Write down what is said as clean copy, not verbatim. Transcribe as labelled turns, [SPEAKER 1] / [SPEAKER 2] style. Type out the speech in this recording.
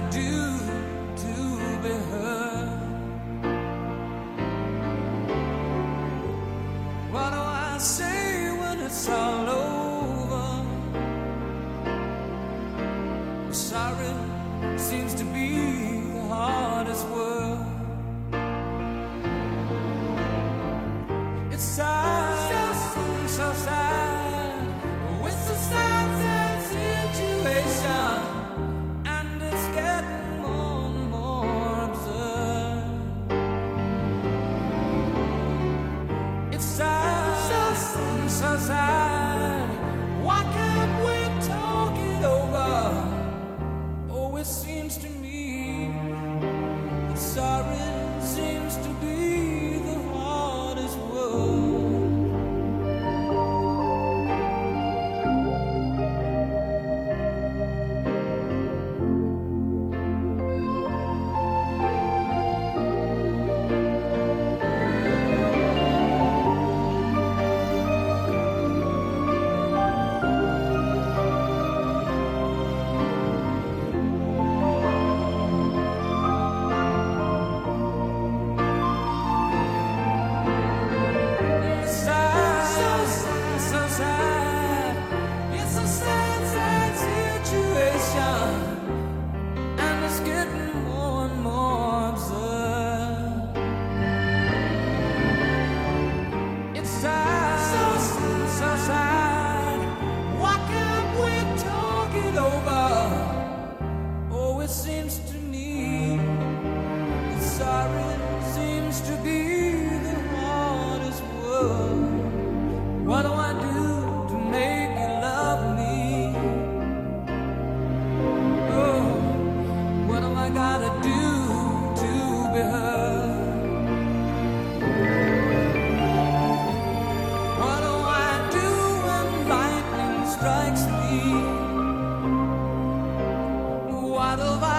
[SPEAKER 1] do to be heard? What do I say when it's all over? Sorry seems to be the hardest word. It's sad, so sad. It's a sad, sad situation, and it's getting more and more absurd. It's sad, so sad. Why can't we talk it over? Oh, it seems to me that sorry seems to be the hardest word. It seems to me that sorry seems to be the hardest word. What do I do to make you love me? Oh, what do I gotta do to be heard? What do I do when lightning strikes me? What have I